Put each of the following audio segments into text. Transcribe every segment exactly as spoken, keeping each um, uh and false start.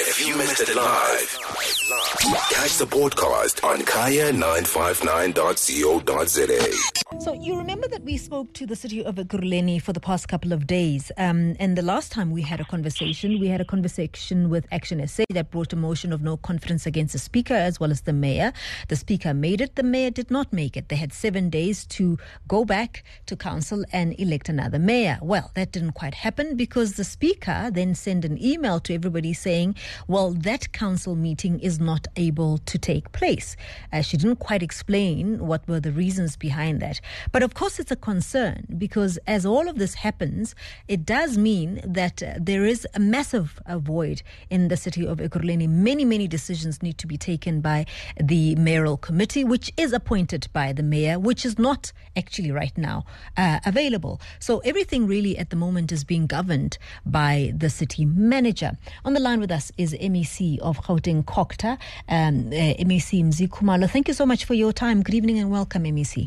If you missed it live, catch the podcast on kaya nine five nine dot co dot za. So you remember that we spoke to the city of Ekurhuleni for the past couple of days. Um, and the last time we had a conversation, we had a conversation with Action S A that brought a motion of no confidence against the speaker as well as the mayor. The speaker made it. The mayor did not make it. They had seven days to go back to council and elect another mayor. Well, that didn't quite happen because the speaker then sent an email to everybody saying, well, that council meeting is not able to take place. Uh, she didn't quite explain what were the reasons behind that. But of course, it's a concern because as all of this happens, it does mean that uh, there is a massive uh, void in the city of Ekurhuleni. Many, many decisions need to be taken by the mayoral committee, which is appointed by the mayor, which is not actually right now uh, available. So everything really at the moment is being governed by the city manager. On the line with us is M E C of Gauteng COGTA, um, uh, M E C Mzi Khumalo. Thank you so much for your time. Good evening and welcome, M E C.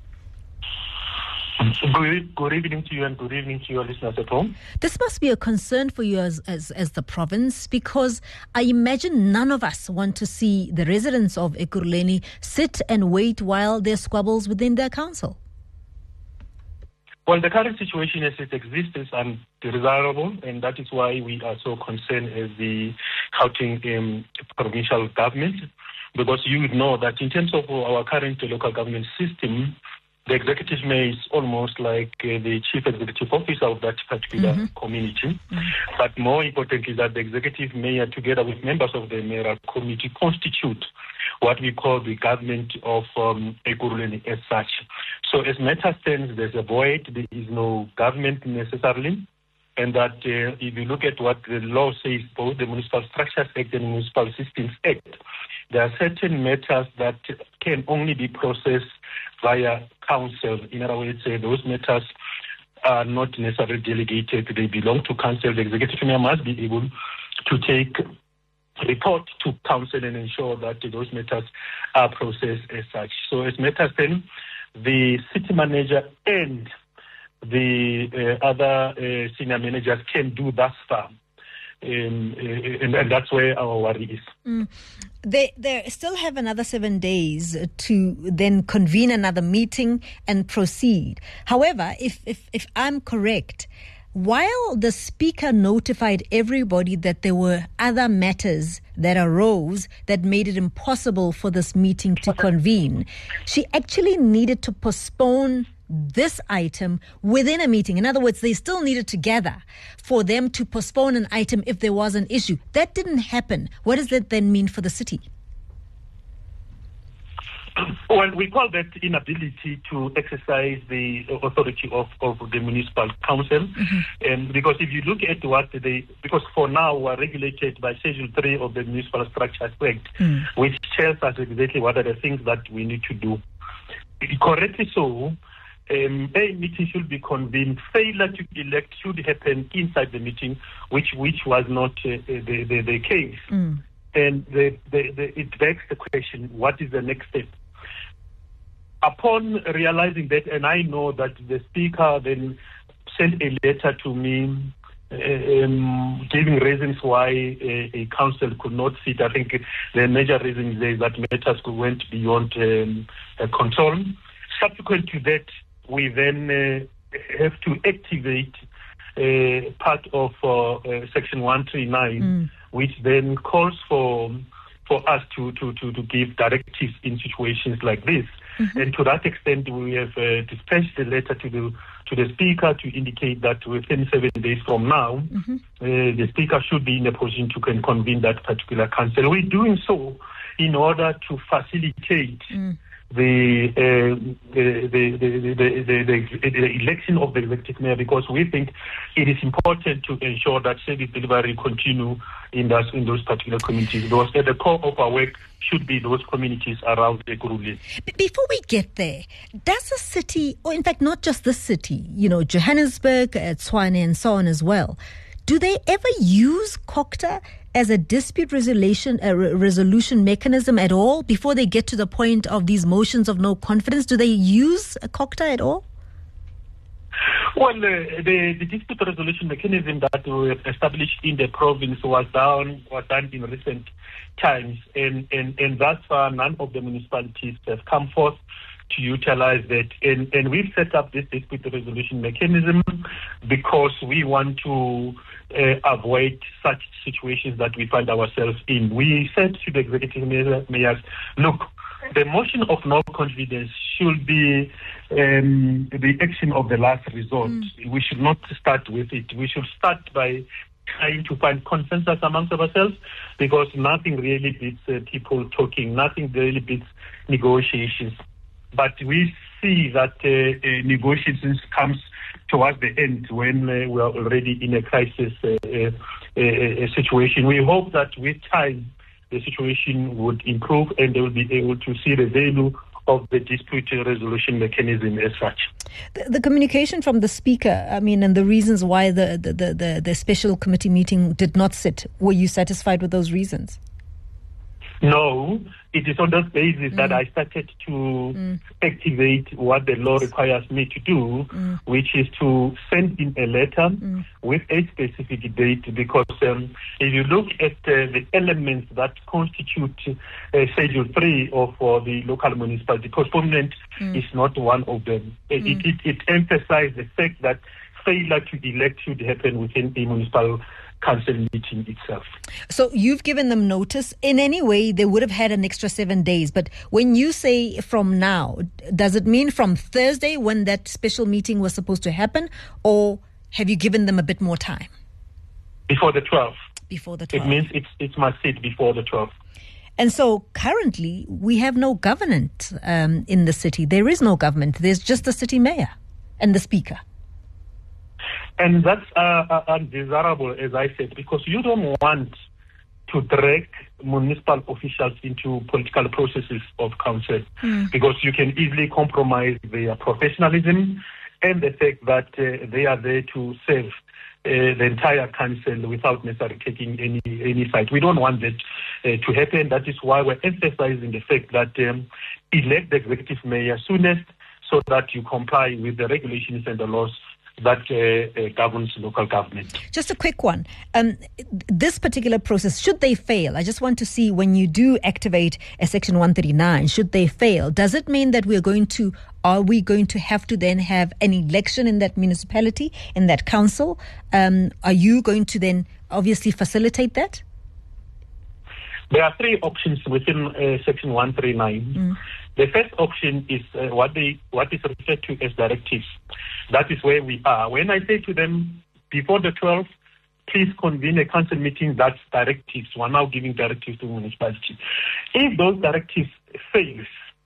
Good, good evening to you and good evening to your listeners at home. This must be a concern for you as, as, as the province because I imagine none of us want to see the residents of Ekurhuleni sit and wait while there are squabbles within their council. Well, the current situation as it exists is undesirable, and that is why we are so concerned as the Gauteng um, provincial government, because you would know that in terms of our current local government system, the executive mayor is almost like uh, the chief executive officer of that particular mm-hmm. community. Mm-hmm. But more importantly, that the executive mayor, together with members of the mayoral committee, constitute what we call the government of um, Ekurhuleni as such. So as matters stand, there's a void. There is no government necessarily. And that uh, if you look at what the law says, both the Municipal Structures Act and the Municipal Systems Act, there are certain matters that can only be processed via council. In other words, uh, those matters are not necessarily delegated. They belong to council. The executive mayor must be able to take report to council and ensure that those matters are processed as such. So as matters then, the city manager and the uh, other uh, senior managers can do thus far. Um, and, and that's where our worry is. Mm. They they still have another seven days to then convene another meeting and proceed. However, if, if, if I'm correct, while the speaker notified everybody that there were other matters that arose that made it impossible for this meeting to convene, she actually needed to postpone this item within a meeting. In other words, they still needed to gather for them to postpone an item if there was an issue. That didn't happen. What does that then mean for the city? Well, we call that inability to exercise the authority of, of the municipal council. Mm-hmm. And because if you look at what they, because for now we're regulated by Schedule three of the Municipal Structures Act, mm. which tells us exactly what are the things that we need to do. Correctly so, Um, a meeting should be convened. Failure to elect should happen inside the meeting, which which was not uh, the, the the case. Mm. And the, the, the, it begs the question: what is the next step? Upon realizing that, and I know that the speaker then sent a letter to me um, giving reasons why a, a council could not sit. I think the major reason is that matters went beyond um, uh, control. Subsequent to that, we then uh, have to activate uh, part of uh, uh, Section one thirty-nine, mm. which then calls for for us to, to, to, to give directives in situations like this. Mm-hmm. And to that extent, we have uh, dispatched the letter to the to the Speaker to indicate that within seven days from now, mm-hmm. uh, the Speaker should be in a position to can convene that particular council. We're doing so in order to facilitate mm. The, uh, the, the, the, the, the, the, the election of the executive mayor, because we think it is important to ensure that service delivery continue in those, in those particular communities. Because at the core of our work should be those communities around Ekurhuleni. Before we get there, does the city, or in fact not just the city, you know, Johannesburg, uh, Tshwane and so on as well, do they ever use COGTA as a dispute resolution a re- resolution mechanism at all before they get to the point of these motions of no confidence? Do they use a COGTA at all? Well, uh, the, the dispute resolution mechanism that we established in the province was done was done in recent times, and, and, and thus far none of the municipalities have come forth to utilize that. And, and we've set up this dispute resolution mechanism because we want to uh, avoid such situations that we find ourselves in. We said to the executive mayors, look, the motion of no confidence should be um, the action of the last resort. Mm. We should not start with it. We should start by trying to find consensus amongst ourselves, because nothing really beats uh, people talking. Nothing really beats negotiations. But we see that uh, uh, negotiations comes towards the end when uh, we are already in a crisis uh, uh, uh, situation. We hope that with time the situation would improve and they will be able to see the value of the dispute resolution mechanism as such. The, the communication from the Speaker, I mean, and the reasons why the, the, the, the, the special committee meeting did not sit, were you satisfied with those reasons? No, it is on that basis mm. that I started to mm. activate what the law requires me to do, mm. which is to send in a letter mm. with a specific date, because um, if you look at uh, the elements that constitute uh, Schedule three of uh, the local municipality, postponement mm. is not one of them. Mm. It, it, it emphasized the fact that failure to elect should happen within a municipal council meeting itself. So you've given them notice. In any way, they would have had an extra seven days. But when you say from now, does it mean from Thursday when that special meeting was supposed to happen, or have you given them a bit more time? Before the twelfth. Before the twelfth. It means it's, it must sit before the twelfth. And so currently we have no government um, in the city. There is no government. There's just the city mayor and the speaker. And that's uh, undesirable, as I said, because you don't want to drag municipal officials into political processes of council, mm. because you can easily compromise their professionalism and the fact that uh, they are there to serve uh, the entire council without necessarily taking any any side. We don't want that uh, to happen. That is why we're emphasizing the fact that um, elect the executive mayor soonest, so that you comply with the regulations and the laws that uh, uh, governs local government. Just a quick one. Um, this particular process, should they fail, I just want to see when you do activate a Section one thirty-nine, should they fail, does it mean that we're going to, are we going to have to then have an election in that municipality, in that council? Um, are you going to then obviously facilitate that? There are three options within uh, Section one thirty-nine. Mm. The first option is uh, what they what is referred to as directives. That is where we are. When I say to them, before the twelfth, please convene a council meeting, that's directives. We're now giving directives to municipality. If those directives fail,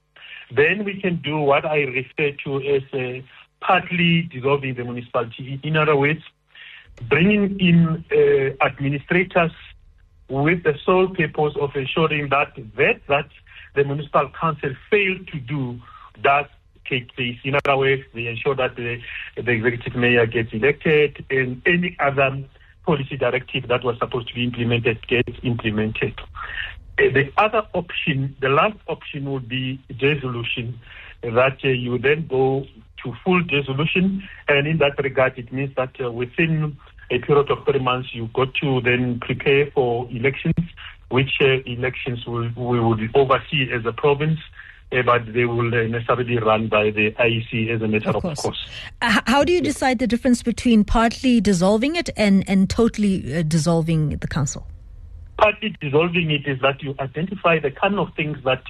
then we can do what I refer to as uh, partly dissolving the municipality. In other words, bringing in uh, administrators with the sole purpose of ensuring that that, that the municipal council failed to do does take place. In other words, they ensure that the, the executive mayor gets elected and any other policy directive that was supposed to be implemented gets implemented. Uh, the other option, the last option would be dissolution, that uh, you then go to full dissolution, and in that regard it means that uh, within a period of three months you got to then prepare for elections, which uh, elections will, we will oversee as a province, uh, but they will uh, necessarily run by the I E C as a matter of, of course. course. Uh, how do you decide the difference between partly dissolving it and, and totally uh, dissolving the council? Partly dissolving it is that you identify the kind of things that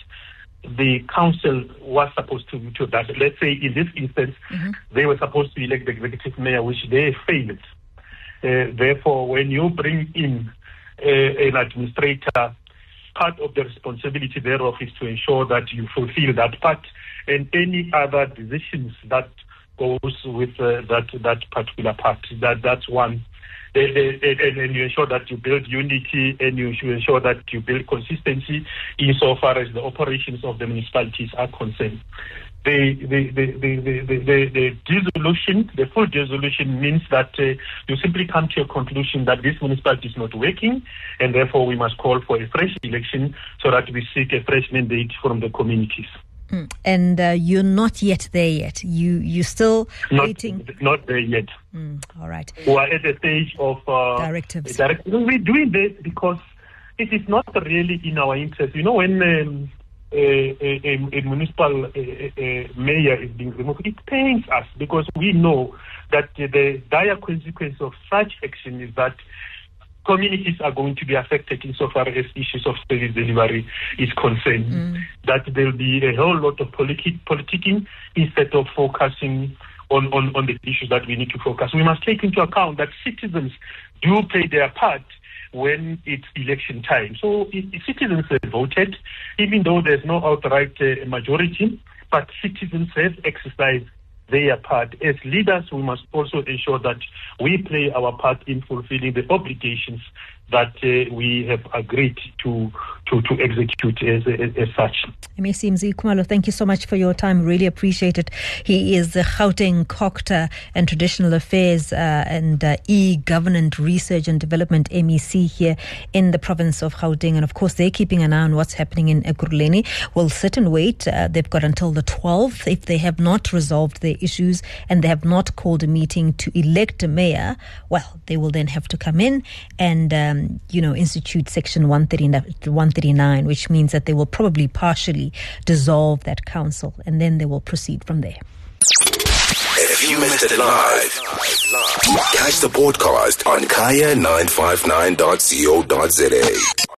the council was supposed to do. That. Let's say in this instance, mm-hmm. they were supposed to elect the executive mayor, which they failed. Uh, therefore, when you bring in uh, an administrator, part of the responsibility thereof is to ensure that you fulfill that part and any other decisions that goes with uh, that that particular part. That that's one. And, and, and you ensure that you build unity, and you should ensure that you build consistency insofar as the operations of the municipalities are concerned. The the, the, the, the, the, the dissolution, the full dissolution means that uh, you simply come to a conclusion that this municipality is not working, and therefore we must call for a fresh election so that we seek a fresh mandate from the communities. Mm. And uh, you're not yet there yet. You, you're still not, waiting? Not there yet. Mm. All right. We are at the stage of uh, directives. directives. We're doing this because it is not really in our interest. You know, when um, a, a, a municipal a, a mayor is being removed, it pains us because we know that the dire consequence of such action is that communities are going to be affected insofar as issues of service delivery is concerned. Mm. That there will be a whole lot of politi- politicking instead of focusing on, on, on the issues that we need to focus. We must take into account that citizens do play their part when it's election time. So if, if citizens have voted, even though there's no outright uh, majority, but citizens have exercised their part. As leaders, we must also ensure that we play our part in fulfilling the obligations that uh, we have agreed to to, to execute as, as, as such. M A C Mzi Khumalo, thank you so much for your time. Really appreciate it. He is the Gauteng Cocta and Traditional Affairs uh, and uh, E-Government Research and Development, M E C, here in the province of Gauteng. And of course, they're keeping an eye on what's happening in Ekurhuleni. We'll sit and wait. Uh, they've got until the twelfth. If they have not resolved their issues and they have not called a meeting to elect a mayor, well, they will then have to come in and um, you know, institute Section one thirty-nine, which means that they will probably partially dissolve that council, and then they will proceed from there. If you missed it live, catch the podcast on kaya nine five nine dot co dot za.